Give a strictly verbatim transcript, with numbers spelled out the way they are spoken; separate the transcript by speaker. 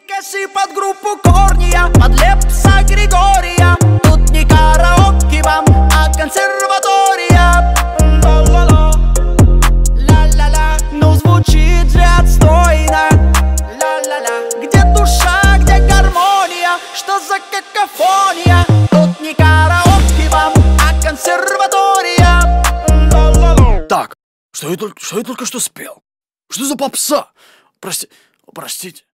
Speaker 1: Кэсси под группу Корния, под Лепса Григория. Тут не караоке вам, а консерватория. Ла-ла-ла, ла-ла-ла. Ну звучит же отстойно. Ла-ла-ла. Где душа, где гармония? Что за какофония? Тут не караоке вам, а консерватория. Ла-ла-ла.
Speaker 2: Так, что я только, что я только что спел? Что за попса? Прости, простите.